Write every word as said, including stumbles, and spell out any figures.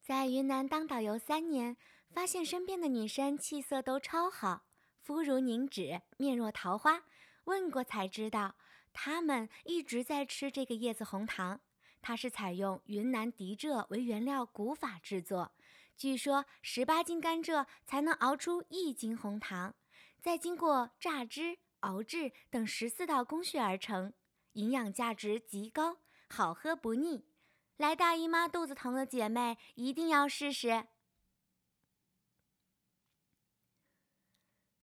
在云南当导游三年，发现身边的女生气色都超好，肤如凝脂，面若桃花。问过才知道，她们一直在吃这个叶子红糖。它是采用云南迪蔗为原料古法制作，据说十八斤甘蔗才能熬出一斤红糖，再经过榨汁、熬制等十四道工序而成，营养价值极高，好喝不腻。来大姨妈肚子疼的姐妹一定要试试。